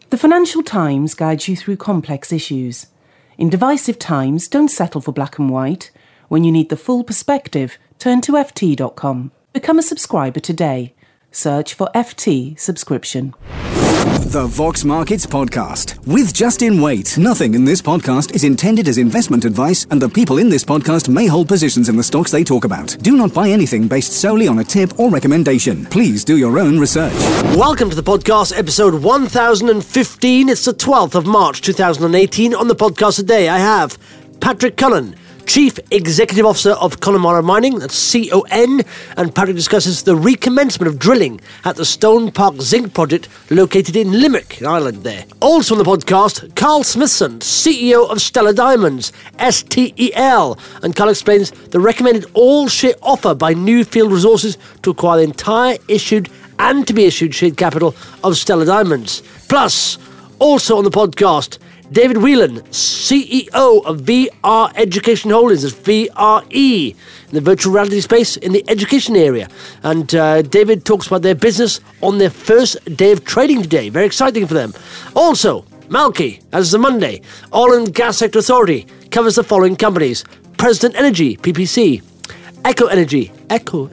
The Financial Times guides you through complex issues. In divisive times, don't settle for black and white. When you need the full perspective, turn to ft.com. Become a subscriber today. Search for FT subscription. The Vox Markets Podcast with Justin Waite. Nothing in this podcast is intended as investment advice, and the people in this podcast may hold positions in the stocks they talk about. Do not buy anything based solely on a tip or recommendation. Please do your own research. Welcome to the podcast, episode 1015. It's the 12th of March 2018. On the podcast today, I have Patrick Cullen, Chief Executive Officer of Connemara Mining, that's CON, and Patrick discusses the recommencement of drilling at the Stone Park Zinc project located in Limerick, in Ireland there. Also on the podcast, Carl Smithson, CEO of Stella Diamonds, STEL, and Carl explains the recommended all-share offer by Newfield Resources to acquire the entire issued and to-be-issued share capital of Stella Diamonds. Plus, also on the podcast, David Whelan, CEO of VR Education Holdings, that's VRE, in the virtual reality space in the education area. And David talks about their business on their first day of trading today. Very exciting for them. Also, Malky, as the Monday, Oil and Gas Sector Authority covers the following companies: President Energy, PPC, Echo Energy, Echo,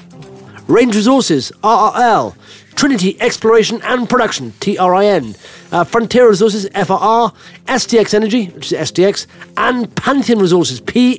Range Resources, RRL, Trinity Exploration and Production, TRIN, Frontier Resources, FRR, STX Energy, which is STX, and Pantheon Resources,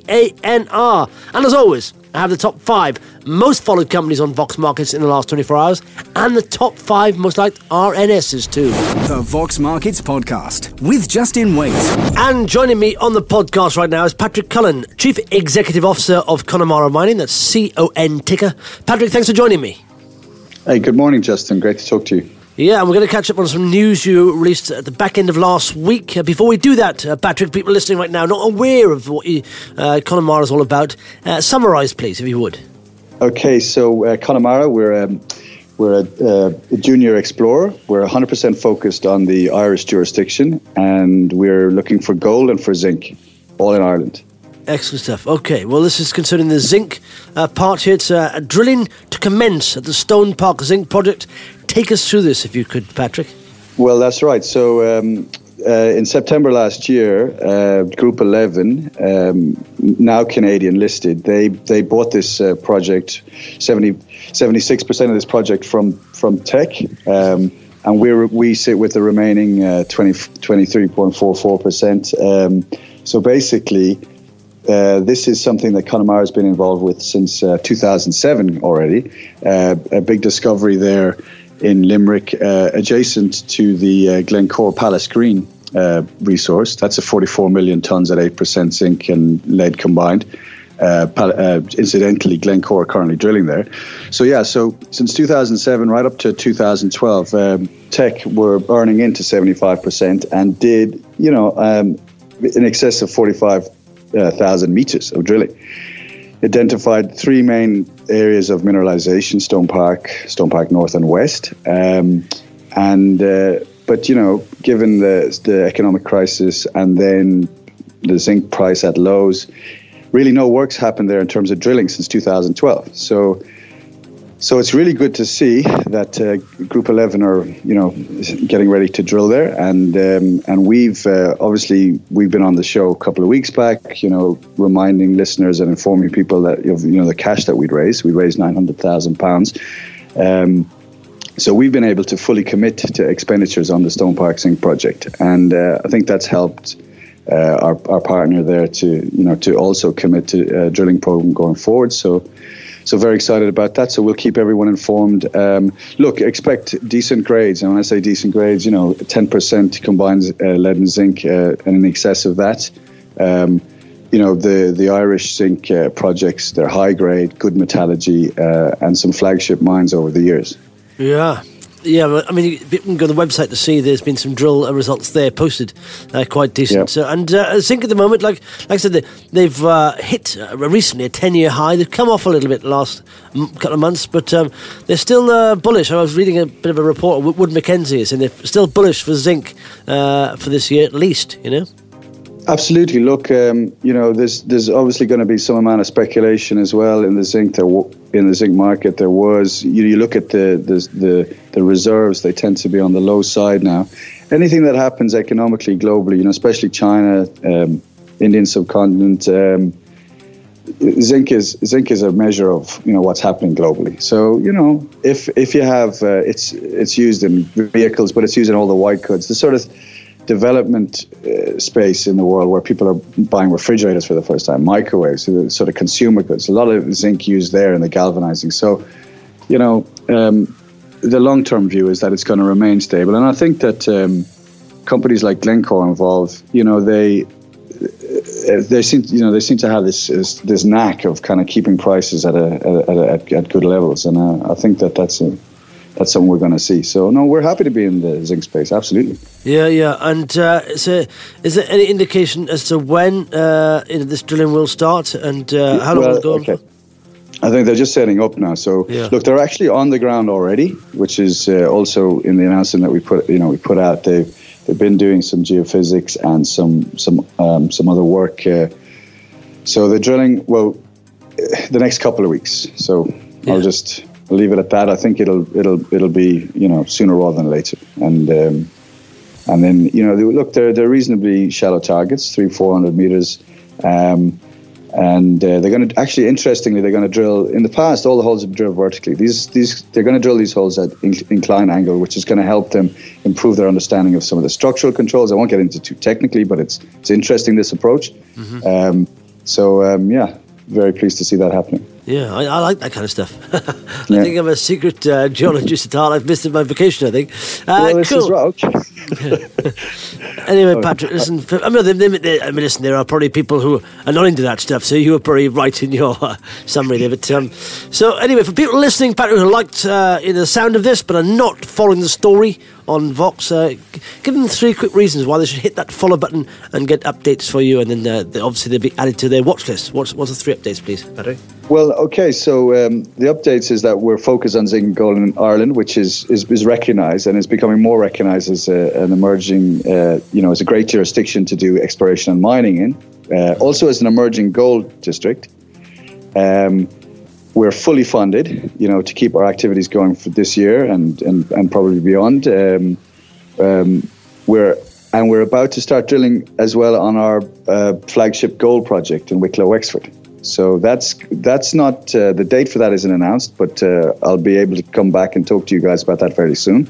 PANR. And as always, I have the top 5 most followed companies on Vox Markets in the last 24 hours, and the top 5 most liked RNSs too. The Vox Markets Podcast with Justin Waite. And joining me on the podcast right now is Patrick Cullen, Chief Executive Officer of Connemara Mining, that's CON ticker. Patrick, thanks for joining me. Hey, good morning, Justin. Great to talk to you. Yeah, and we're going to catch up on some news you released at the back end of last week. Before we do that, Patrick, people listening right now not aware of what Connemara is all about. Summarise, please, if you would. Okay, so Connemara, we're a junior explorer. We're 100% focused on the Irish jurisdiction, and we're looking for gold and for zinc, all in Ireland. Excellent stuff. Okay, well, this is concerning the zinc part here. It's drilling to commence at the Stone Park Zinc project. Take us through this, if you could, Patrick. Well, that's right. So in September last year, Group 11, now Canadian listed, they bought this project, 76% of this project from Teck, and we sit with the remaining 23.44%. So basically, this is something that Connemara has been involved with since 2007 already. A big discovery there in Limerick, adjacent to the Glencore Palace Green resource. That's a 44 million tonnes at 8% zinc and lead combined. Incidentally, Glencore are currently drilling there. So since 2007 right up to 2012, Teck were earning into 75% and did, in excess of 45,000 meters of drilling. Identified 3 main areas of mineralization: Stone Park North and West. But given the economic crisis and then the zinc price at lows, really no work's happened there in terms of drilling since 2012. So it's really good to see that Group 11 are, getting ready to drill there, and we've obviously been on the show a couple of weeks back, reminding listeners and informing people that the cash that we'd raised. We raised £900,000. So we've been able to fully commit to expenditures on the Stone Park Zinc project, and I think that's helped our partner there to also commit to a drilling program going forward. So very excited about that. So we'll keep everyone informed. Look, expect decent grades. And when I say decent grades, 10% combined lead and zinc, and in excess of that. The Irish zinc projects, they're high grade, good metallurgy, and some flagship mines over the years. Yeah. Yeah, I mean, you can go to the website to see there's been some drill results there posted, quite decent. Yep. So, and zinc at the moment, like I said, they've hit recently a 10-year high. They've come off a little bit the last couple of months, but they're still bullish. I was reading a bit of a report, Wood Mackenzie is saying they're still bullish for zinc for this year at least, Absolutely. Look, there's obviously going to be some amount of speculation as well in the zinc. In the zinc market, there was. You look at the reserves; they tend to be on the low side now, anything that happens economically globally, especially China, Indian subcontinent, zinc is a measure of what's happening globally. So if you have it's used in vehicles, but it's used in all the white goods, the sort of development space in the world where people are buying refrigerators for the first time, microwaves, the sort of consumer goods, a lot of zinc used there in the galvanizing. So the long-term view is that it's going to remain stable, and I think that companies like Glencore involved, they seem to have this knack of kind of keeping prices at good levels, and I think that's something we're going to see. So no, we're happy to be in the zinc space, absolutely. Yeah, and so is there any indication as to when this drilling will start and how long will it go on for? I think they're just setting up now. So look, they're actually on the ground already, which is also in the announcement that we put out. They've been doing some geophysics and some other work. So they're drilling the next couple of weeks. So I'll leave it at that. I think it'll be sooner rather than later. And then look, they're reasonably shallow targets, 300-400 meters. And they're going to interestingly, they're going to drill. In the past, all the holes have been drilled vertically. They're going to drill these holes at incline angle, which is going to help them improve their understanding of some of the structural controls. I won't get into too technically, but it's interesting, this approach. Mm-hmm. Very pleased to see that happening. Yeah, I like that kind of stuff. I think I'm a secret geologist at heart. I've missed my vacation, I think. This is right. Anyway, Patrick, listen. Listen. There are probably people who are not into that stuff, so you were probably right in your summary there. But so anyway, for people listening, Patrick, who liked the sound of this but are not following the story on Vox, give them 3 quick reasons why they should hit that follow button and get updates for you, and then obviously they'll be added to their watch list. What's the 3 updates, please, Patrick? Well, okay, so the updates is that we're focused on zinc and gold in Ireland, which is recognised and is becoming more recognised as an emerging, as a great jurisdiction to do exploration and mining in. Also as an emerging gold district. We're fully funded, to keep our activities going for this year and probably beyond. We're about to start drilling as well on our flagship gold project in Wicklow, Wexford. So that's not the date for that isn't announced, but I'll be able to come back and talk to you guys about that very soon.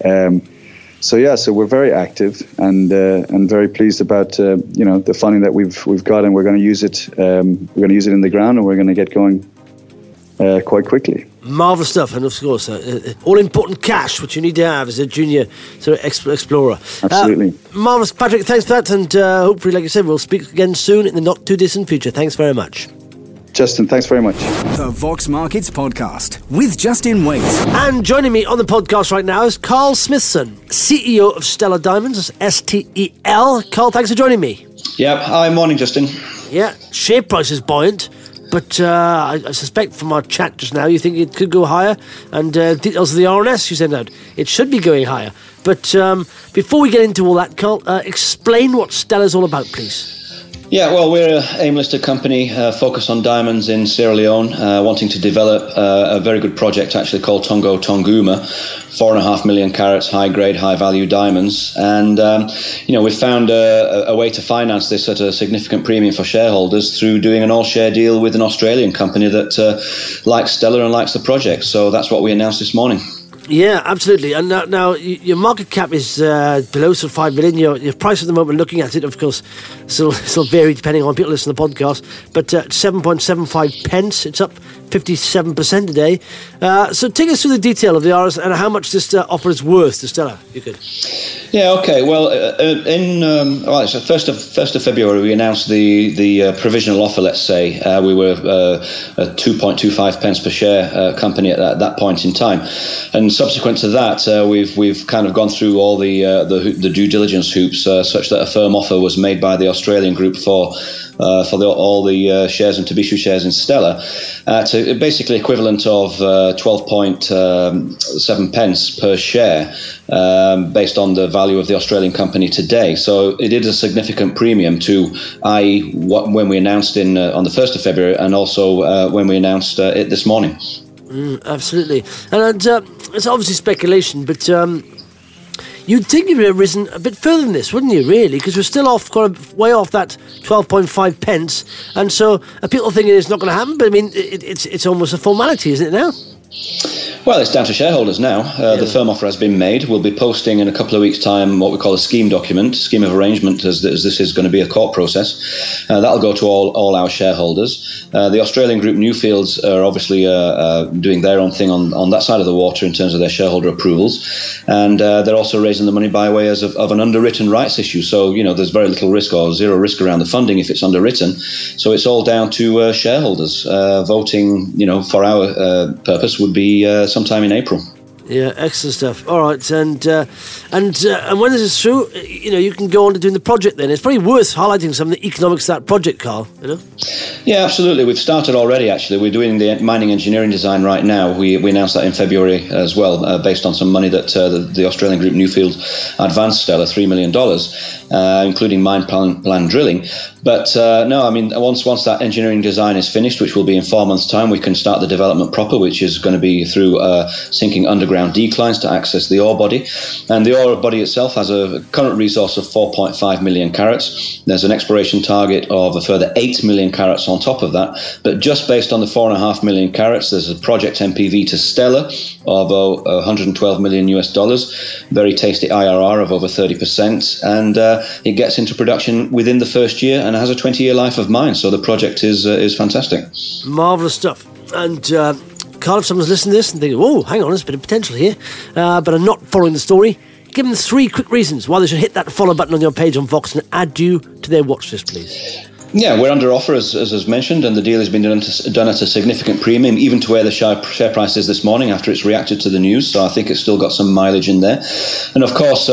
So we're very active and very pleased about the funding that we've got, and we're going to use it. We're going to use it in the ground, and we're going to get going quite quickly. Marvellous stuff, and of course, all important cash, which you need to have as a junior sort of explorer. Absolutely. Marvellous, Patrick, thanks for that, and hopefully, like I said, we'll speak again soon in the not too distant future. Thanks very much. Justin, thanks very much. The Vox Markets Podcast with Justin Waite. And joining me on the podcast right now is Carl Smithson, CEO of Stellar Diamonds, STEL. Carl, thanks for joining me. Yeah, hi, morning, Justin. Yeah, share price is buoyant, but I suspect from our chat just now you think it could go higher, and details of the RNS you sent out, it should be going higher. But before we get into all that, Carl, explain what Stellar's all about, please. Yeah, well, we're an AIM-listed company focused on diamonds in Sierra Leone, wanting to develop a very good project actually called Tongo Tonguma, 4.5 million carats, high-grade, high-value diamonds. And, we found a way to finance this at a significant premium for shareholders through doing an all-share deal with an Australian company that likes Stellar and likes the project. So that's what we announced this morning. Yeah, absolutely. And now your market cap is below sort of 5 million. Your price at the moment, looking at it, of course, still vary depending on people listening to the podcast. But 7.75 pence, it's up 57% today. So take us through the detail of the RS and how much this offer is worth to Stellar, if you could. Yeah, okay. Well, it's the 1st of February, we announced the provisional offer, let's say. We were a 2.25 pence per share company at that point in time. And subsequent to that, we've kind of gone through all the due diligence hoops such that a firm offer was made by the Australian group for all the shares and Tobishu shares in Stellar to basically equivalent of 12.7 pence per share based on the value of the Australian company today. So it is a significant premium to when we announced on the 1st of February and also when we announced it this morning. Absolutely. And it's obviously speculation, but you'd think you'd have risen a bit further than this, wouldn't you, really? Because we're still way off that 12.5 pence. And so people are thinking it's not going to happen, but I mean, it's almost a formality, isn't it now? Well, it's down to shareholders now. The firm offer has been made. We'll be posting in a couple of weeks' time what we call a scheme document, scheme of arrangement, as this is going to be a court process. That'll go to all our shareholders. The Australian group Newfields are obviously doing their own thing on that side of the water in terms of their shareholder approvals. And they're also raising the money by way of an underwritten rights issue. So, there's very little risk or zero risk around the funding if it's underwritten. So it's all down to shareholders. Voting, for our purpose would be sometime in April. Yeah, excellent stuff. All right, and when this is through, you can go on to doing the project. Then it's probably worth highlighting some of the economics of that project, Carl. Yeah, absolutely. We've started already. Actually, we're doing the mining engineering design right now. We announced that in February as well, based on some money that the Australian group Newfield advanced Stellar, $3 million, including mine plan drilling. But no, I mean, once that engineering design is finished, which will be in 4 months' time, we can start the development proper, which is going to be through sinking underground declines to access the ore body. And the ore body itself has a current resource of 4.5 million carats. There's an exploration target of a further 8 million carats on top of that. But just based on the 4.5 million carats, there's a project NPV to Stellar of $112 million US, very tasty IRR of over 30%, and it gets into production within the first year and has a 20-year life of mine. So the project is fantastic. Marvellous stuff. And Carl, if someone's listening to this and thinking, oh, hang on, there's a bit of potential here, but are not following the story, give them 3 quick reasons why they should hit that follow button on your page on Vox and add you to their watch list, please. Yeah, we're under offer, as mentioned, and the deal has been done at a significant premium, even to where the share price is this morning after it's reacted to the news. So I think it's still got some mileage in there. And of course,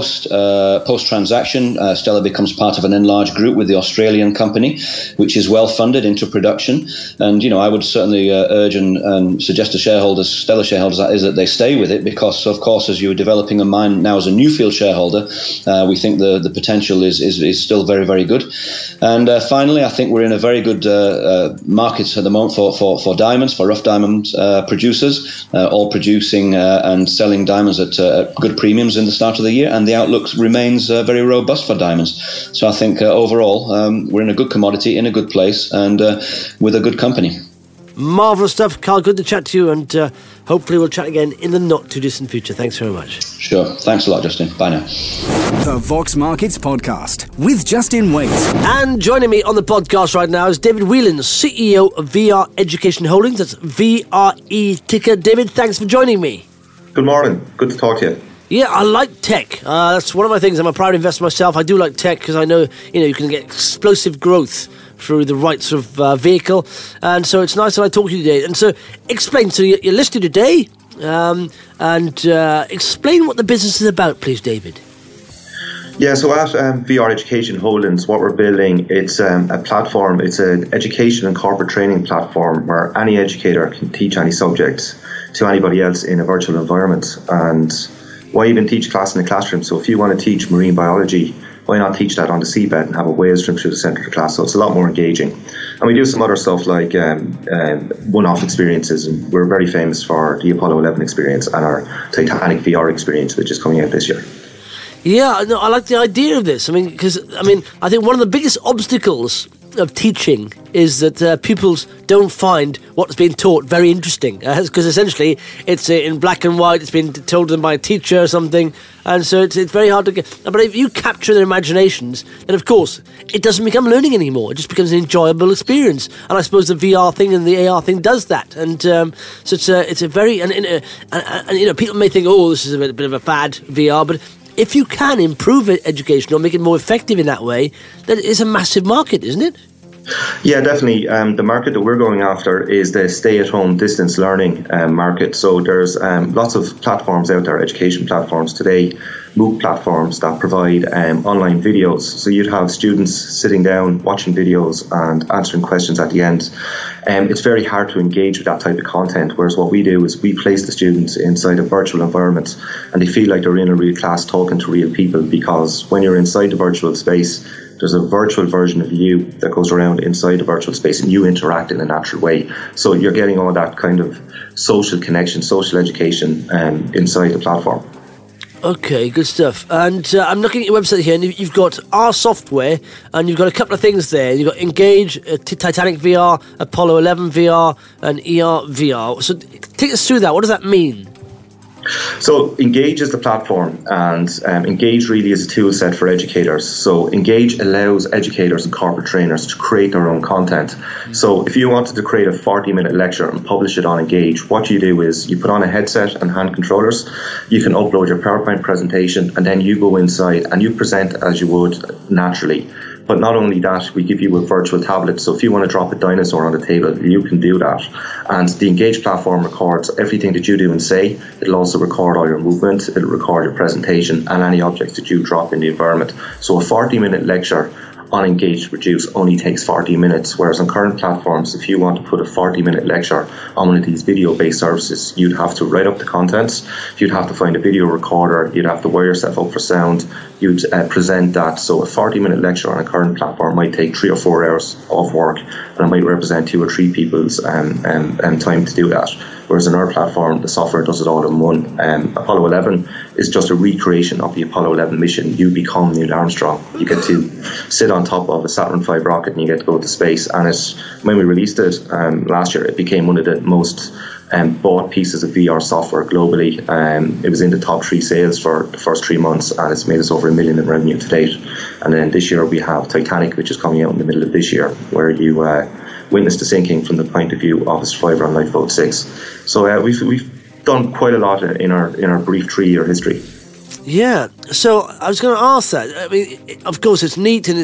post transaction, Stellar becomes part of an enlarged group with the Australian company, which is well funded into production. And I would certainly urge and suggest to Stellar shareholders, that they stay with it, because of course, as you're developing a mine now as a Newfield shareholder, we think the potential is still very, very good. And finally, I think we're in a very good market at the moment for diamonds, for rough diamonds producers, all producing and selling diamonds at good premiums in the start of the year, and the outlook remains very robust for diamonds. So I think overall, we're in a good commodity, in a good place, and with a good company. Marvellous stuff. Carl, good to chat to you, and hopefully we'll chat again in the not-too-distant future. Thanks very much. Sure. Thanks a lot, Justin. Bye now. The Vox Markets Podcast with Justin Waite. And joining me on the podcast right now is David Whelan, CEO of VR Education Holdings. That's VRE ticker. David, thanks for joining me. Good morning. Good to talk to you. Yeah, I like tech. That's one of my things. I'm a proud investor myself. I do like tech because I know, you can get explosive growth through the right sort of vehicle. And so it's nice that I talk to you today. And so explain, so you're listed today, and explain what the business is about, please, David. Yeah, so at VR Education Holdings, what we're building, it's a platform, it's an education and corporate training platform where any educator can teach any subject to anybody else in a virtual environment. And why even teach class in the classroom? So if you want to teach marine biology, why not teach that on the seabed and have a wave stream through the centre of the class? So it's a lot more engaging. And we do some other stuff like one-off experiences. And we're very famous for the Apollo 11 experience and our Titanic VR experience, which is coming out this year. Yeah, no, I like the idea of this. I think one of the biggest obstacles of teaching is that pupils don't find what's being taught very interesting, because essentially it's in black and white, it's been told to them by a teacher or something, and so it's very hard to get. But if you capture their imaginations, then of course it doesn't become learning anymore, it just becomes an enjoyable experience. And I suppose the VR thing and the AR thing does that. And so it's a very, and people may think, oh, this is a bit of a fad, VR, but if you can improve education or make it more effective in that way, then it's a massive market, isn't it? Yeah, definitely. The market that we're going after is the stay-at-home distance learning market. So there's lots of platforms out there, education platforms today, MOOC platforms that provide online videos. So you'd have students sitting down, watching videos and answering questions at the end. It's very hard to engage with that type of content, whereas what we do is we place the students inside a virtual environment and they feel like they're in a real class talking to real people, because when you're inside the virtual space, there's a virtual version of you that goes around inside the virtual space and you interact in a natural way. So you're getting all that kind of social connection, social education inside the platform. Okay, good stuff. And I'm looking at your website here, and you've got our software, and you've got a couple of things there. You've got Engage, Titanic VR, Apollo 11 VR, and ER VR. So take us through that. What does that mean? So Engage is the platform, and Engage really is a tool set for educators. So Engage allows educators and corporate trainers to create their own content. So if you wanted to create a 40-minute lecture and publish it on Engage, what you do is you put on a headset and hand controllers, you can upload your PowerPoint presentation, and then you go inside and you present as you would naturally. But not only that, we give you a virtual tablet. So if you want to drop a dinosaur on the table, you can do that. And the Engage platform records everything that you do and say. It'll also record all your movement. It'll record your presentation and any objects that you drop in the environment. So a 40-minute lecture on Engage to produce only takes 40 minutes, whereas on current platforms, if you want to put a 40-minute lecture on one of these video-based services, you'd have to write up the contents, you'd have to find a video recorder, you'd have to wire yourself up for sound, you'd present that. So a 40-minute lecture on a current platform might take 3 or 4 hours of work, and it might represent 2 or 3 people's time to do that. Whereas on our platform, the software does it all in one. Apollo 11 is just a recreation of the Apollo 11 mission. You become Neil Armstrong. You get to sit on top of a Saturn V rocket and you get to go to space. And when we released it last year, it became one of the most bought pieces of VR software globally. It was in the top 3 sales for the first 3 months, and it's made us over $1 million in revenue to date. And then this year we have Titanic, which is coming out in the middle of this year, where you witness the sinking from the point of view of a survivor on Lifeboat 6. So we've done quite a lot in our brief 3-year history. Yeah, so I was going to ask that. I mean, of course, it's neat and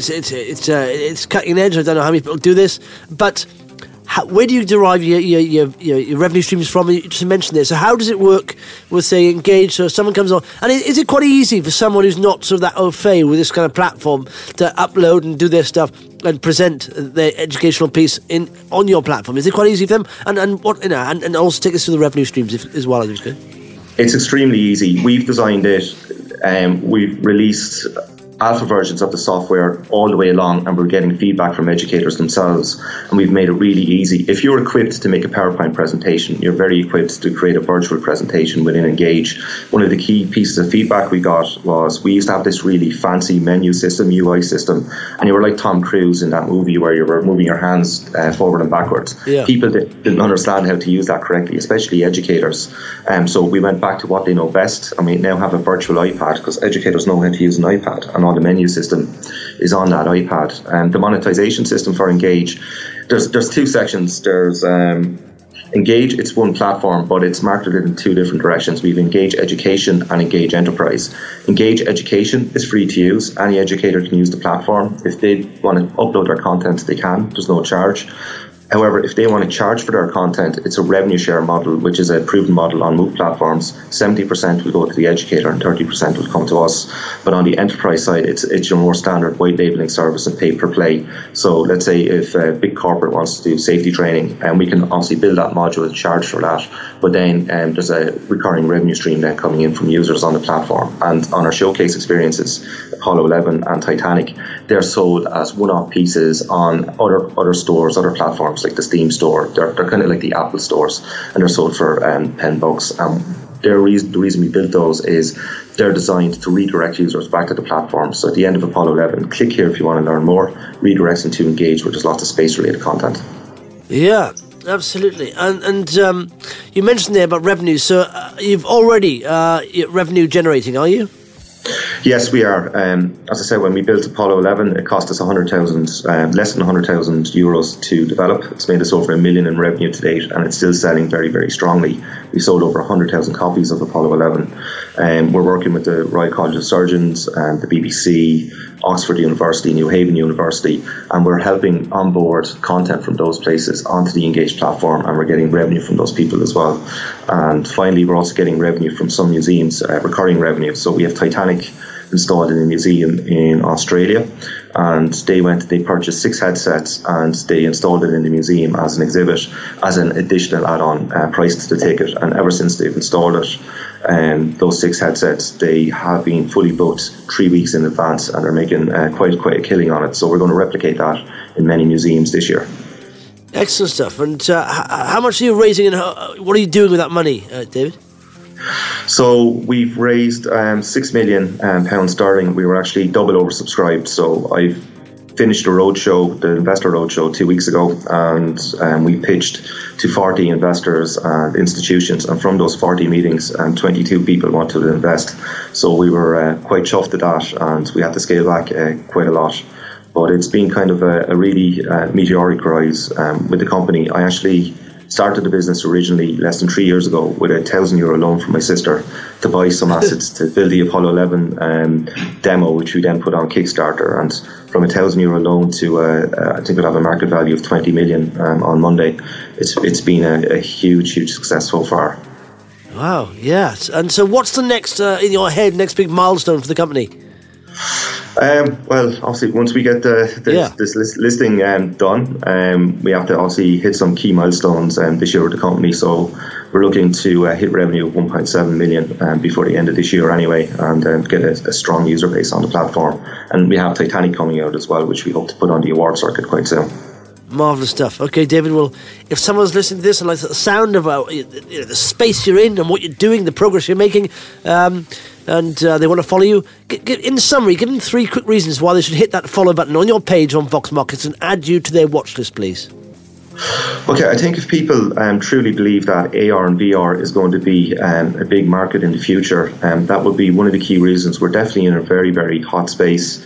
it's cutting edge. I don't know how many people do this, but where do you derive your revenue streams from? You just mentioned this. So how does it work with, say, Engage? So someone comes on, and is it quite easy for someone who's not sort of that au fait with this kind of platform to upload and do their stuff and present their educational piece on your platform? Is it quite easy for them? And also take us through the revenue streams as well. It's extremely easy. We've designed it. We've released alpha versions of the software all the way along, and we're getting feedback from educators themselves, and we've made it really easy. If you're equipped to make a PowerPoint presentation, you're very equipped to create a virtual presentation within Engage. One of the key pieces of feedback we got was we used to have this really fancy menu system, UI system, and you were like Tom Cruise in that movie where you were moving your hands forward and backwards. Yeah. People didn't understand how to use that correctly, especially educators. So we went back to what they know best, and we now have a virtual iPad, because educators know how to use an iPad, and all the menu system is on that iPad. And the monetization system for Engage, there's 2 sections. There's Engage, it's one platform, but it's marketed in 2 different directions. We've Engage Education and Engage Enterprise. Engage Education is free to use. Any educator can use the platform. If they want to upload their content, they can. There's no charge. However, if they want to charge for their content, it's a revenue share model, which is a proven model on MOOC platforms. 70% will go to the educator and 30% will come to us. But on the enterprise side, it's your more standard white labeling service and pay per play. So let's say if a big corporate wants to do safety training, and we can obviously build that module and charge for that. But then there's a recurring revenue stream then coming in from users on the platform. And on our showcase experiences, Apollo 11 and Titanic, they're sold as one-off pieces on other stores, other platforms, like the Steam store. They're kind of like the Apple stores, and they're sold for $10. The reason we built those is they're designed to redirect users back to the platform. So at the end of Apollo 11, click here if you want to learn more, redirects them to Engage, where there's lots of space-related content. Yeah, absolutely. And you mentioned there about revenue. So you've already revenue generating, are you? Yes, we are. As I said, when we built Apollo 11, it cost us less than 100,000 euros to develop. It's made us over $1 million in revenue to date, and it's still selling very, very strongly. We sold over 100,000 copies of Apollo 11. We're working with the Royal College of Surgeons, the BBC, Oxford University, New Haven University, and we're helping onboard content from those places onto the Engage platform, and we're getting revenue from those people as well. And finally, we're also getting revenue from some museums, recurring revenue. So we have Titanic installed in a museum in Australia, and they purchased 6 headsets and they installed it in the museum as an exhibit, as an additional add-on price to the ticket. And ever since they've installed it, those 6 headsets, they have been fully booked 3 weeks in advance, and they're making quite a killing on it. So we're going to replicate that in many museums this year. Excellent stuff. And how much are you raising, and what are you doing with that money, David? So we've raised £6 million pounds sterling. We were actually double oversubscribed. So I've finished the roadshow, the investor roadshow 2 weeks ago, and we pitched to 40 investors and institutions. And from those 40 meetings, 22 people wanted to invest. So we were quite chuffed at that, and we had to scale back quite a lot. But it's been kind of a really meteoric rise with the company. I actually started the business originally less than 3 years ago with a €1,000 loan from my sister to buy some assets to build the Apollo 11 demo, which we then put on Kickstarter. And from a €1,000 loan to I think it'll have a market value of 20 million on Monday. It's been a huge success so far. Wow, yes. And so what's the next, in your head, next big milestone for the company? Well, obviously, once we get this listing done, we have to obviously hit some key milestones this year with the company. So we're looking to hit revenue of 1.7 million before the end of this year anyway, and get a strong user base on the platform. And we have Titanic coming out as well, which we hope to put on the award circuit quite soon. Marvellous stuff. Okay, David, well, if someone's listening to this and likes the sound of the space you're in and what you're doing, the progress you're making, and they want to follow you, in summary, give them 3 quick reasons why they should hit that follow button on your page on Vox Markets and add you to their watch list, please. Okay, I think if people truly believe that AR and VR is going to be a big market in the future, that would be one of the key reasons. We're definitely in a very, very hot space.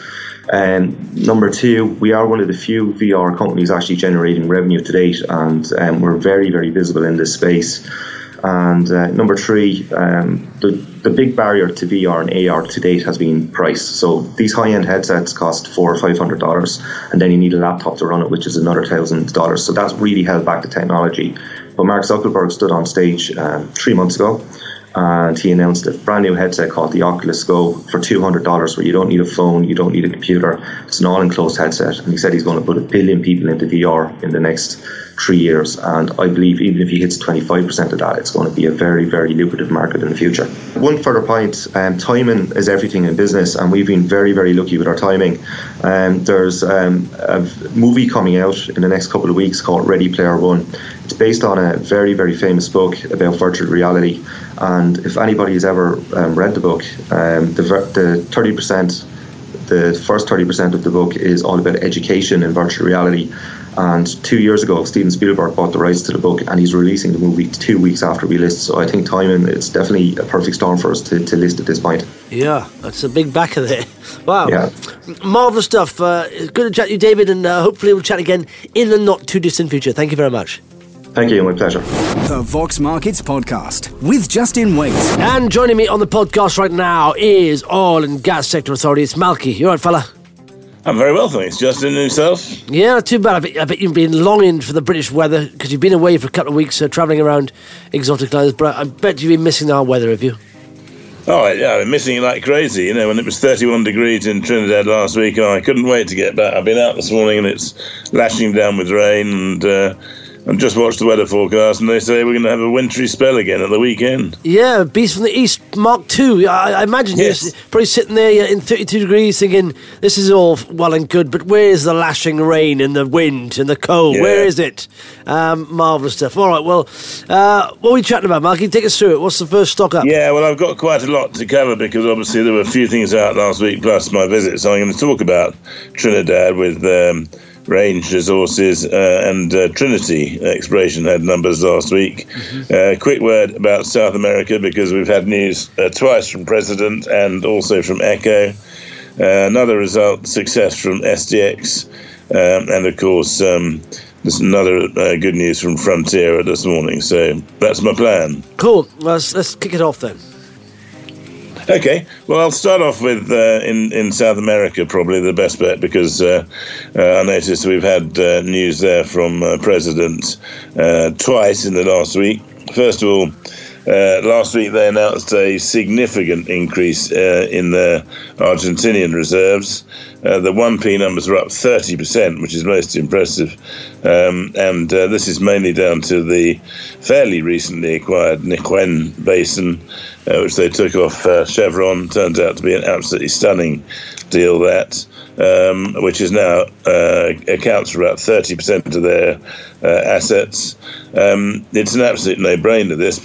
Number 2, we are one of the few VR companies actually generating revenue to date, and we're very, very visible in this space. And number 3, the big barrier to VR and AR to date has been price. So these high-end headsets cost $400 or $500, and then you need a laptop to run it, which is another $1,000. So that's really held back the technology. But Mark Zuckerberg stood on stage 3 months ago, and he announced a brand new headset called the Oculus Go for $200, where you don't need a phone, you don't need a computer. It's an all-enclosed headset, and he said he's going to put 1 billion people into VR in the next 3 years, and I believe even if he hits 25% of that, it's going to be a very, very lucrative market in the future. One further point, timing is everything in business, and we've been very, very lucky with our timing. There's a movie coming out in the next couple of weeks called Ready Player One. It's based on a very, very famous book about virtual reality, and if anybody has ever read the book, the 30%, the first 30% of the book is all about education in virtual reality. And 2 years ago, Steven Spielberg bought the rights to the book, and he's releasing the movie 2 weeks after we list. So I think timing, it's definitely a perfect storm for us to list at this point. Yeah, that's a big backer there. Wow. Yeah. Marvellous stuff. Good to chat to you, David, and hopefully we'll chat again in the not too distant future. Thank you very much. Thank you, my pleasure. The Vox Markets Podcast with Justin Waite. And joining me on the podcast right now is Oil and Gas Sector Authority. It's Malky. You all right, fella? I'm very well, thanks. Justin, and yourself? Yeah, not too bad. I bet you've been longing for the British weather because you've been away for a couple of weeks travelling around exotic lands, but I bet you've been missing our weather, have you? Oh, yeah, I've been missing it like crazy. You know, when it was 31 degrees in Trinidad last week, I couldn't wait to get back. I've been out this morning and it's lashing down with rain, and I've just watched the weather forecast, and they say we're going to have a wintry spell again at the weekend. Yeah, Beast from the East Mark II. I imagine you're probably sitting there in 32 degrees thinking, this is all well and good, but where's the lashing rain and the wind and the cold? Yeah. Where is it? Marvellous stuff. All right, well, what are we chatting about, Mark? Can you take us through it? What's the first stock up? Yeah, well, I've got quite a lot to cover because obviously there were a few things out last week plus my visit, so I'm going to talk about Trinidad with Range Resources and Trinity Exploration had numbers last week. Quick word about South America because we've had news twice from President and also from Echo. Another result, success from SDX, and of course there's another good news from Frontier this morning. So that's my plan. Cool. Let's kick it off then. Okay, well, I'll start off with in South America, probably the best bet, because I noticed we've had news there from President twice in the last week. First of all, last week they announced a significant increase in their Argentinian reserves. The 1P numbers are up 30%, which is most impressive. And this is mainly down to the fairly recently acquired Neuquén Basin, which they took off Chevron. Turns out to be an absolutely stunning deal, that, which is now accounts for about 30% of their assets. It's an absolute no-brainer, this, because it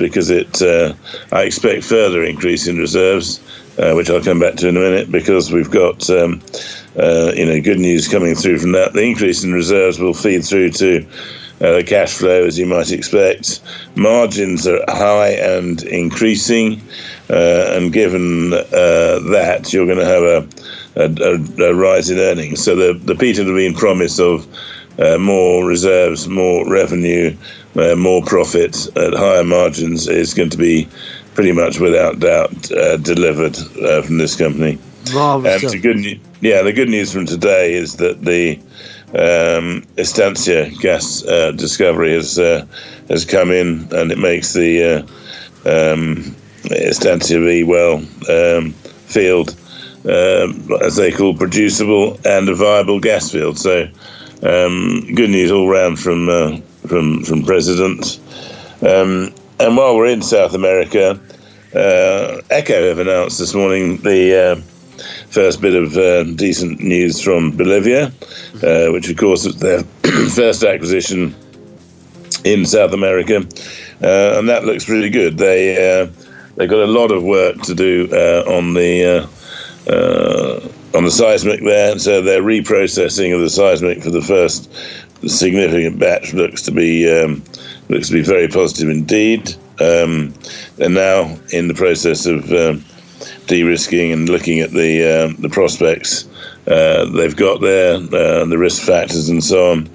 that I expect further increase in reserves, which I'll come back to in a minute, because we've got good news coming through from that. The increase in reserves will feed through to the cash flow, as you might expect. Margins are high and increasing, and given that, you're going to have a rise in earnings. So the Peter Levine promise of more reserves, more revenue, more profit at higher margins is going to be pretty much without doubt delivered from this company. The good news from today is that the Estancia gas discovery has come in, and it makes the Estancia V well field, as they call, producible and a viable gas field. So good news all round from President. And while we're in South America, Echo have announced this morning the first bit of decent news from Bolivia, which of course was their first acquisition in South America, and that looks really good. They've got a lot of work to do on the seismic there, so their reprocessing of the seismic for the first significant batch looks to be very positive indeed. They're now in the process of de-risking and looking at the prospects they've got there, the risk factors and so on.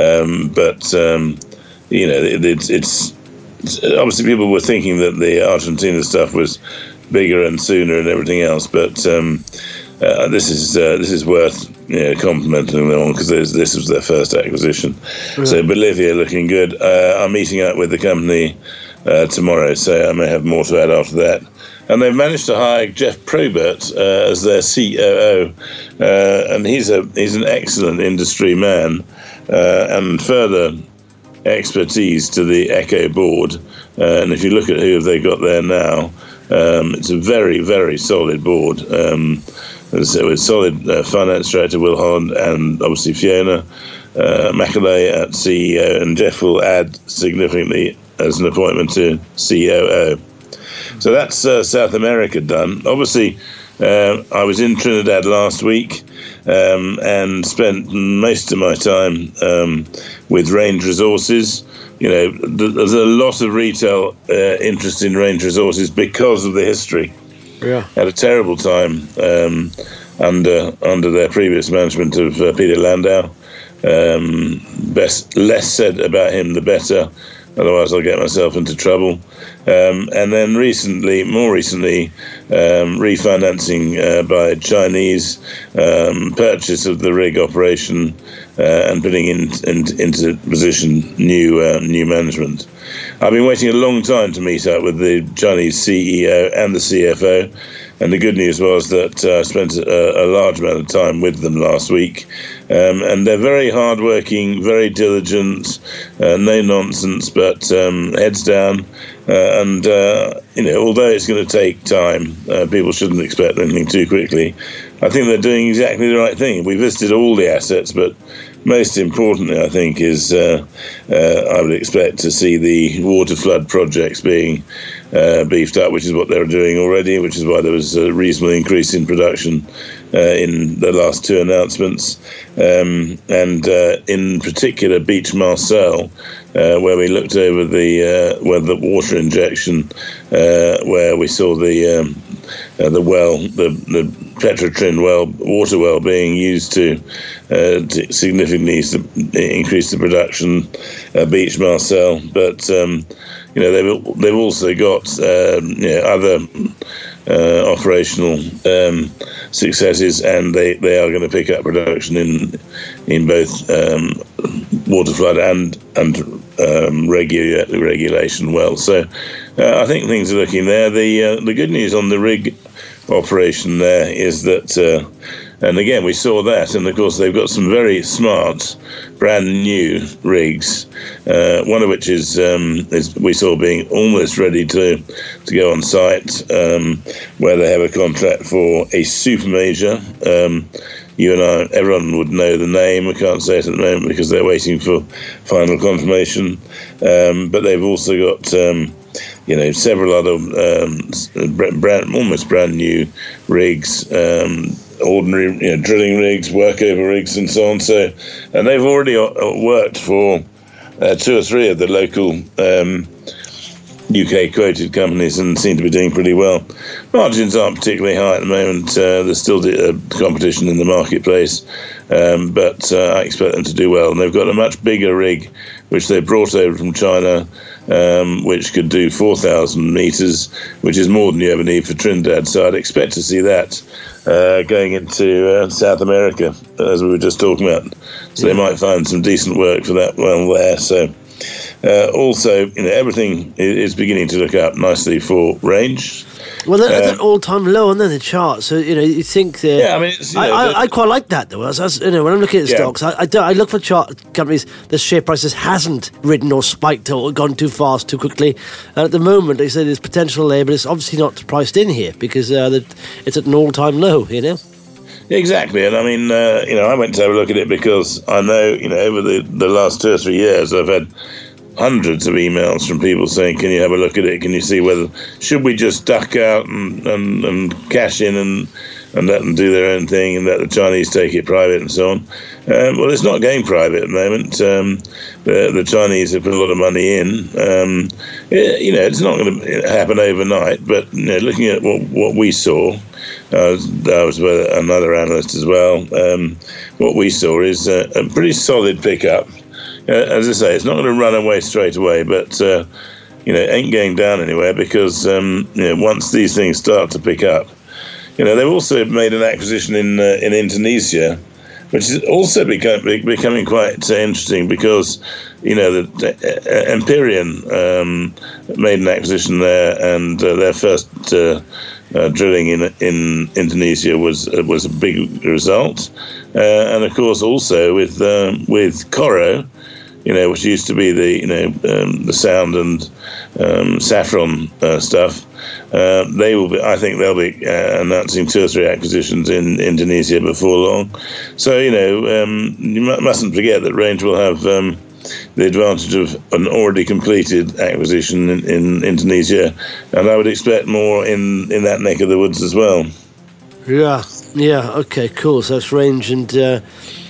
It's obviously people were thinking that the Argentina stuff was bigger and sooner and everything else, but this is worth complimenting them on, because this was their first acquisition. Yeah. So Bolivia looking good. I'm meeting up with the company tomorrow, so I may have more to add after that. And they've managed to hire Jeff Probert as their COO, and he's an excellent industry man, and further expertise to the Echo board. And if you look at who they got there now, it's a very, very solid board. So with solid finance director Will Holland, and obviously Fiona Macaulay at CEO, and Jeff will add significantly as an appointment to COO. So that's South America done. Obviously, I was in Trinidad last week and spent most of my time with Range Resources. There's a lot of retail interest in Range Resources because of the history. Yeah, had a terrible time under their previous management of Peter Landau. Less said about him, the better. Otherwise, I'll get myself into trouble. And then more recently, refinancing by Chinese, purchase of the rig operation, and putting into position new management. I've been waiting a long time to meet up with the Chinese CEO and the CFO, and the good news was that I spent a large amount of time with them last week. And they're very hardworking, very diligent, no nonsense, but heads down. And although it's going to take time, people shouldn't expect anything too quickly. I think they're doing exactly the right thing. We visited all the assets, but most importantly, I think, is I would expect to see the water flood projects being beefed up, which is what they were doing already, which is why there was a reasonable increase in production in the last two announcements. And in particular, Beach Marcel, where we looked over the water injection, where we saw the Petrotrin water well being used to significantly increase the production, Beach Marcel. But they've also got other operational successes, and they are going to pick up production in both waterflood and regulation wells. So I think things are looking there. The good news on the rig operation there is that, and again we saw that, and of course they've got some very smart brand new rigs, one of which is we saw being almost ready to go on site, where they have a contract for a super major you and I, everyone would know the name. We can't say it at the moment because they're waiting for final confirmation. But they've also got, several other almost brand new rigs, ordinary drilling rigs, workover rigs, and so on. So, and they've already worked for 2 or 3 of the local UK quoted companies and seem to be doing pretty well. Margins aren't particularly high at the moment. There's still competition in the marketplace, but I expect them to do well. And they've got a much bigger rig, which they brought over from China, which could do 4,000 metres, which is more than you ever need for Trinidad. So I'd expect to see that going into South America, as we were just talking about. So they might find some decent work for that well there. So also, everything is beginning to look up nicely for Range. Well, they're at an all-time low on the chart, so you think they're... Yeah, I mean, I quite like that though. As when I'm looking at stocks, I look for chart companies the share prices hasn't ridden or spiked or gone too fast, too quickly. And at the moment, they say there's potential there, but it's obviously not priced in here because it's at an all-time low. Exactly, and I mean, I went to have a look at it because I know, over the last 2 or 3 years, I've had hundreds of emails from people saying, can you have a look at it? Can you see whether, should we just duck out and cash in and let them do their own thing and let the Chinese take it private and so on? Well, it's not going private at the moment. The Chinese have put a lot of money in. It's not going to happen overnight, but looking at what we saw, I was with another analyst as well. What we saw is a pretty solid pickup. As I say, it's not going to run away straight away, but ain't going down anywhere because once these things start to pick up, they've also made an acquisition in Indonesia, which is also becoming quite interesting because the Empyrean made an acquisition there, and their first drilling in Indonesia was a big result, and of course also with Coro, which used to be the sound and saffron stuff. They will be. I think they'll be announcing 2 or 3 acquisitions in Indonesia before long. So you mustn't forget that Range will have the advantage of an already completed acquisition in Indonesia, and I would expect more in that neck of the woods as well. Yeah. Okay. Cool. So that's Range and.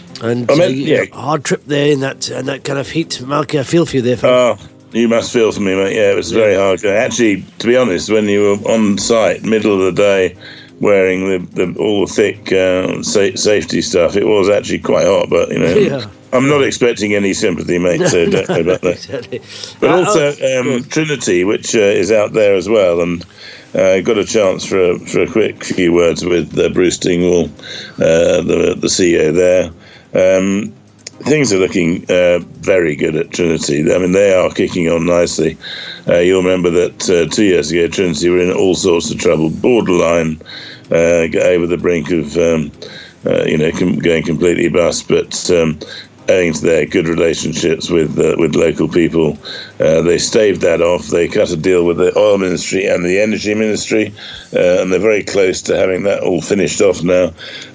Hard trip there in that kind of heat. Malky, I feel for you there. Oh, you must feel for me, mate. Yeah, it was very hard. Actually, to be honest, when you were on site, middle of the day, wearing all the thick safety stuff, it was actually quite hot. But I'm not expecting any sympathy, mate. So don't worry about that. Exactly. But also Trinity, which is out there as well, and. Got a chance for a quick few words with Bruce Dingwall, the CEO there. Things are looking very good at Trinity. I mean, they are kicking on nicely. You'll remember that 2 years ago, Trinity were in all sorts of trouble, borderline over the brink of going completely bust, but owing to their good relationships with local people, they staved that off. They cut a deal with the oil ministry and the energy ministry, and they're very close to having that all finished off now.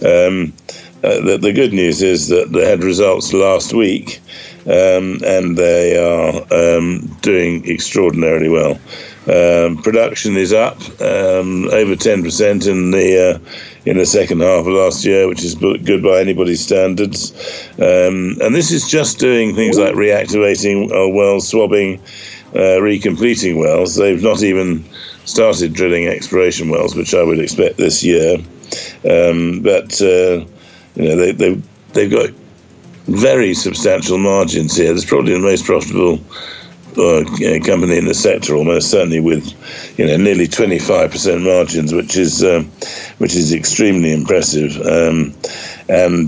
The good news is that they had results last week, and they are doing extraordinarily well. Production is up over 10% in the second half of last year, which is good by anybody's standards. And this is just doing things like reactivating wells, swabbing, recompleting wells. They've not even started drilling exploration wells, which I would expect this year. But they've got very substantial margins here. There's probably the most profitable company in the sector, almost certainly, with nearly 25% margins, which is extremely impressive, and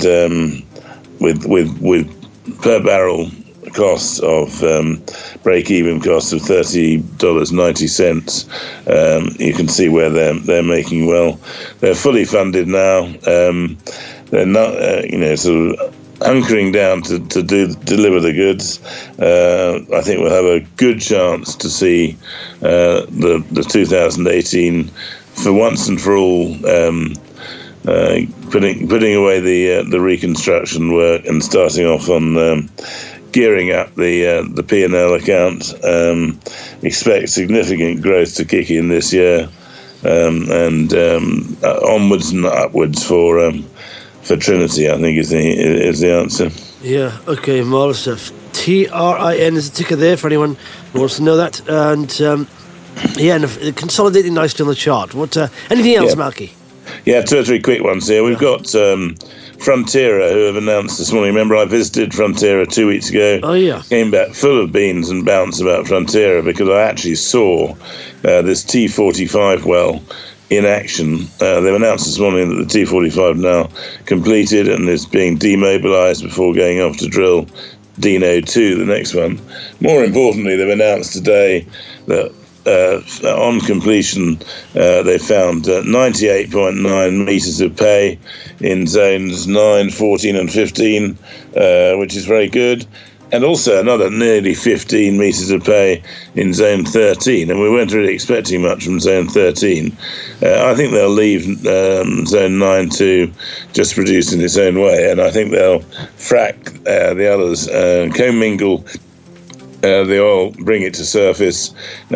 with per barrel costs of break-even costs of $30.90. You can see where they're making well. They're fully funded now. They're not sort of hunkering down to deliver the goods. I think we'll have a good chance to see the 2018 for once and for all putting away the reconstruction work and starting off on gearing up the P&L account. Expect significant growth to kick in this year, and onwards and upwards for Trinity, I think is the answer. Yeah. Okay. Marvellous stuff. TRIN is the ticker there for anyone who wants to know that, and and consolidating nicely on the chart. What? Anything else, Malky? Yeah, 2 or 3 quick ones here. We've got Frontiera, who have announced this morning. Remember, I visited Frontiera 2 weeks ago. Oh, yeah. Came back full of beans and bounce about Frontiera because I actually saw this T45 well in action. They've announced this morning that the T45 now completed and is being demobilised before going off to drill Dino 2, the next one. More importantly, they've announced today that on completion, they found 98.9 metres of pay in zones 9, 14 and 15, which is very good. And also another nearly 15 metres of pay in zone 13. And we weren't really expecting much from zone 13. I think they'll leave zone 9 to just produce in its own way. And I think they'll frack the others, commingle the oil, bring it to surface.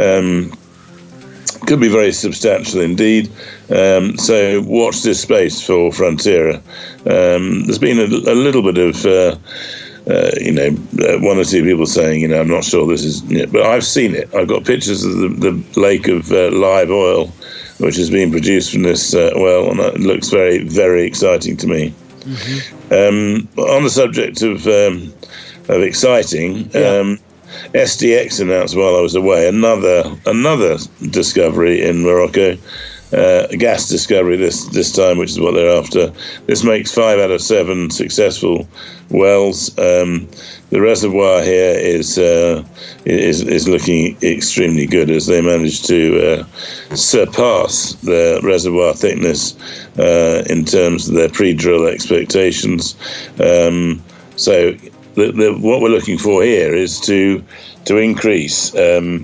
Could be very substantial indeed. So watch this space for Frontiera. There's been a little bit of, one or two people saying, I'm not sure this is, but I've seen it. I've got pictures of the lake of live oil, which has been produced from this well, and it looks very, very exciting to me. Mm-hmm. On the subject of exciting, SDX announced while I was away another discovery in Morocco, a gas discovery this time, which is what they're after. This makes 5 out of 7 successful wells. The reservoir here is looking extremely good as they managed to surpass the reservoir thickness in terms of their pre-drill expectations. So what we're looking for here is to increase the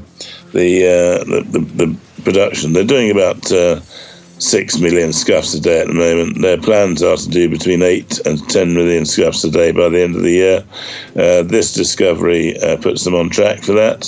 production. They're doing about 6 million scuffs a day at the moment. Their plans are to do between 8 and 10 million scuffs a day by the end of the year. This discovery puts them on track for that.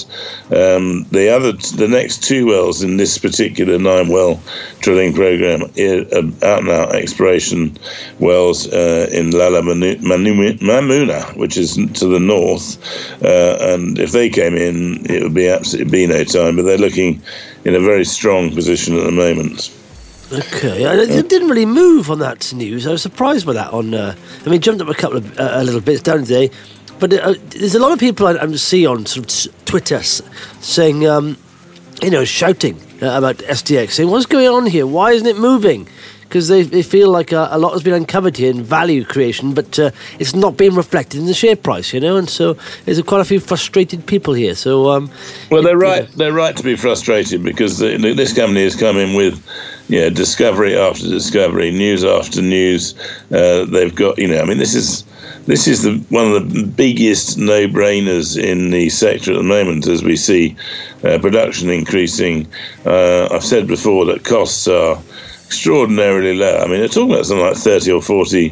The next 2 wells in this particular 9-well drilling program are out-and-out exploration wells in Lala Mamuna, which is to the north. And if they came in, it would be absolutely Beano time. But they're looking in a very strong position at the moment. Okay, it didn't really move on that news. I was surprised by that. Jumped up a couple of little bits down today, but there's a lot of people I see on sort of Twitter saying, shouting about SDX, saying, "What's going on here? Why isn't it moving?" Because they feel like a lot has been uncovered here in value creation, but it's not being reflected in the share price, and so there's quite a few frustrated people here. So, they're right. They're right to be frustrated because this company has come in with, discovery after discovery, news after news. They've got, this is one of the biggest no-brainers in the sector at the moment as we see production increasing. I've said before that costs are extraordinarily low. They're talking about something like 30 or 40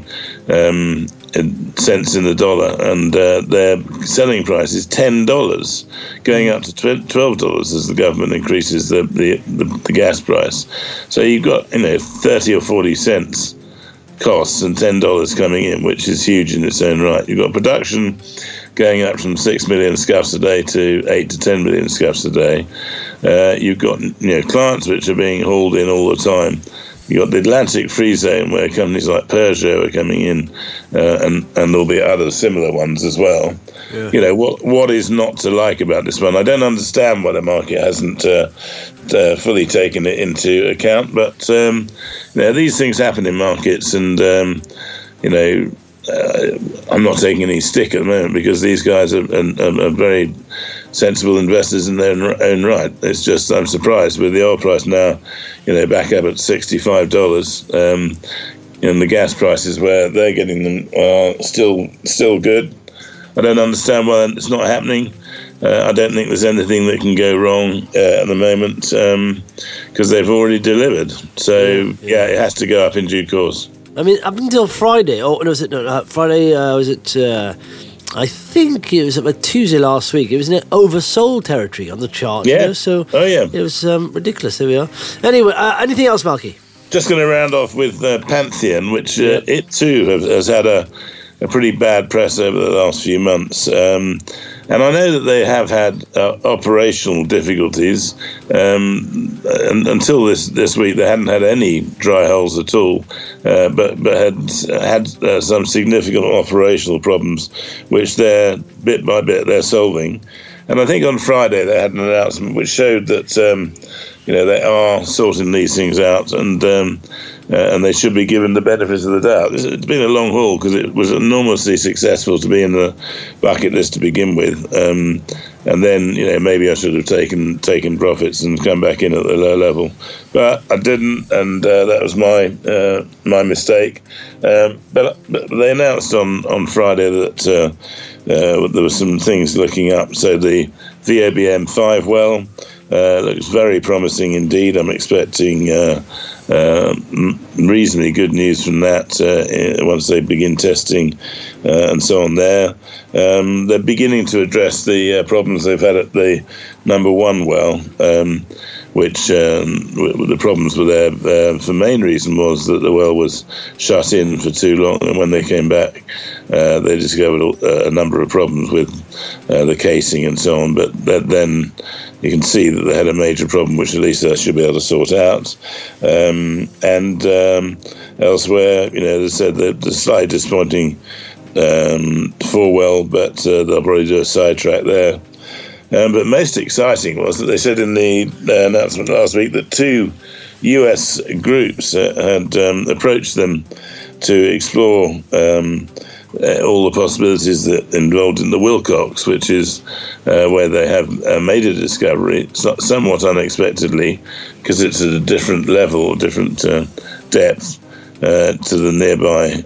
cents in the dollar, and their selling price is $10, going up to $12 as the government increases the gas price. So you've got 30 or 40 cents costs and $10 coming in, which is huge in its own right. You've got production going up from 6 million scuffs a day to 8 to 10 million scuffs a day. You've got clients which are being hauled in all the time. You've got the Atlantic Free Zone where companies like Peugeot are coming in, and there'll be other similar ones as well. Yeah. What is not to like about this one? I don't understand why the market hasn't fully taken it into account, but these things happen in markets, and I'm not taking any stick at the moment because these guys are very sensible investors in their own right. It's just I'm surprised with the oil price now, back up at $65, and the gas prices where they're getting them are still good. I don't understand why it's not happening. I don't think there's anything that can go wrong at the moment because they've already delivered. So, it has to go up in due course. I mean, up until Friday, Friday, I think it was about Tuesday last week. It was in oversold territory on the chart. Yeah. You know? So it was ridiculous. There we are. Anyway, anything else, Malky? Just going to round off with Pantheon, which it too has had a pretty bad press over the last few months. And I know that they have had operational difficulties. And until this week, they hadn't had any dry holes at all, but had some significant operational problems, which they're bit by bit they're solving. And I think on Friday they had an announcement which showed that they are sorting these things out, and they should be given the benefit of the doubt. It's been a long haul because it was enormously successful to be in the bucket list to begin with, and then maybe I should have taken profits and come back in at the low level, but I didn't, and that was my mistake. But they announced on Friday that there were some things looking up. So the VOBM 5 well looks very promising indeed. I'm expecting reasonably good news from that once they begin testing and so on there. They're beginning to address the problems they've had at the number 1 well, which the problems were there. The main reason was that the well was shut in for too long, and when they came back, they discovered a number of problems with the casing and so on. But then you can see that they had a major problem, which at least they should be able to sort out. And elsewhere, they said that the slightly disappointing 4 well, but they'll probably do a sidetrack there. But most exciting was that they said in the announcement last week that 2 US groups had approached them to explore all the possibilities that involved in the Wilcox, which is where they have made a discovery, somewhat unexpectedly, because it's at a different level, different depth to the nearby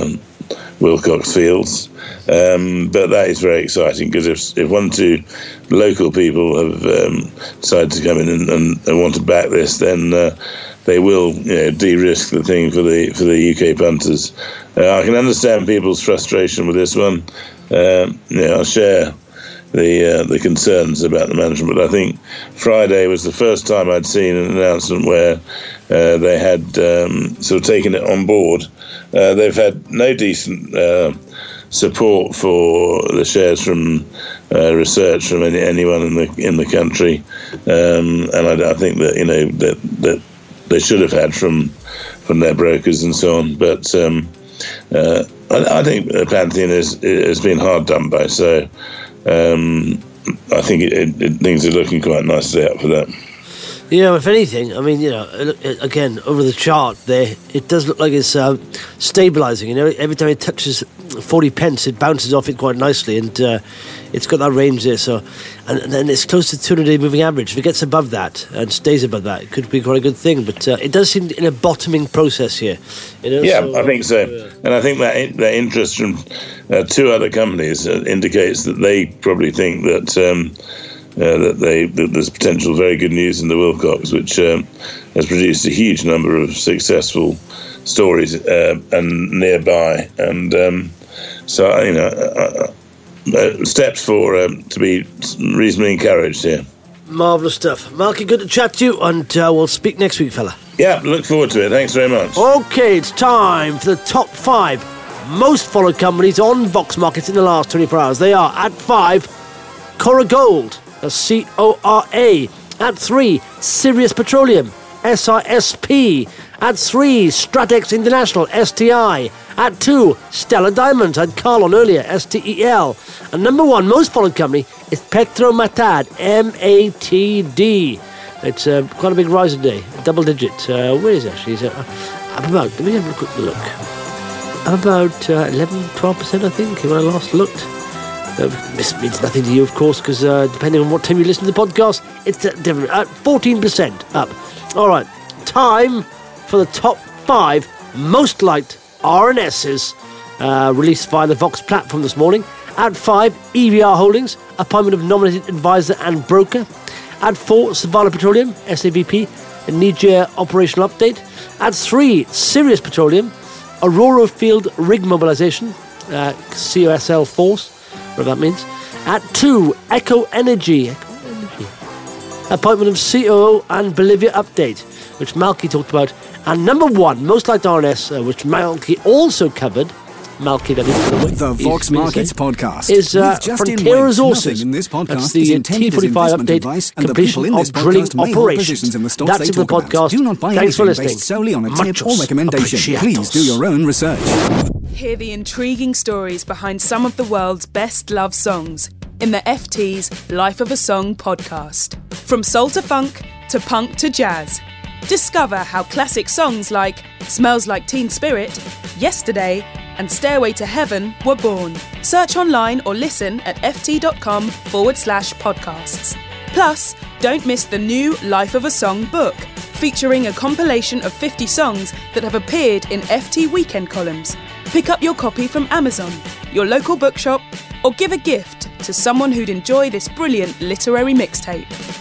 Wilcox fields. But that is very exciting, because if 1 or 2 local people have decided to come in and want to back this, then they will de-risk the thing for the UK punters. I can understand people's frustration with this one. I'll share the concerns about the management, but I think Friday was the first time I'd seen an announcement where they had sort of taken it on board. They've had no decent support for the shares from research from anyone in the country, and I think that that they should have had from their brokers and so on. But I think Pantheon has been hard done by. So I think things are looking quite nicely out for that. If anything, I mean, again, over the chart there, it does look like it's stabilising. Every time it touches 40 pence, it bounces off it quite nicely, and it's got that range there. So, and then it's close to 200-day moving average. If it gets above that and stays above that, it could be quite a good thing. But it does seem in a bottoming process here. I think so. And I think that interest from 2 other companies indicates that they probably think that. That there's potential very good news in the Wilcox, which has produced a huge number of successful stories and nearby, and steps to be reasonably encouraged here. Marvellous stuff. Malky, good to chat to you, and we'll speak next week, fella. Yeah, look forward to it. Thanks very much. Okay, it's time for the top 5 most followed companies on Vox Markets in the last 24 hours. They are at 5, Cora Gold. That's CORA. At 3, Sirius Petroleum, SISP. At 3, Stratex International, STI. At 2, Stellar Diamonds. I had Carl on earlier, STEL. And number 1 most followed company is Petromatad, MATD. It's quite a big rise today, double digit. Where is it actually? Let me have a quick look. About 11-12%, I think, when I last looked. This means nothing to you, of course, because depending on what time you listen to the podcast, it's different. 14% up. All right, time for the top 5 most liked RNSs released via the Vox platform this morning. At 5, EVR Holdings, appointment of nominated advisor and broker. At 4, Savannah Petroleum, SAVP, a Niger operational update. At 3, Sirius Petroleum, Aurora Field rig mobilisation, COSL Force, whatever that means. At 2, Echo Energy. Appointment of COO and Bolivia update, which Malky talked about. And number 1, most liked RNS, which Malky also covered. Malky, that is, by the way. The Vox Markets podcast is Frontier Resources. Nothing in this podcast That's the is intended as T45 investment update, advice, and the completion people in this of drilling podcast may hold operations. positions in the stocks That's they it for the talk about. podcast. Do not buy Thanks for anything listening. based solely on a tip or Muchos recommendation. apreciados. Please do your own research. Hear the intriguing stories behind some of the world's best loved songs in the FT's Life of a Song podcast. From soul to funk, to punk to jazz. Discover how classic songs like Smells Like Teen Spirit, Yesterday, and Stairway to Heaven were born. Search online or listen at ft.com/podcasts. Plus, don't miss the new Life of a Song book, featuring a compilation of 50 songs that have appeared in FT weekend columns. Pick up your copy from Amazon, your local bookshop, or give a gift to someone who'd enjoy this brilliant literary mixtape.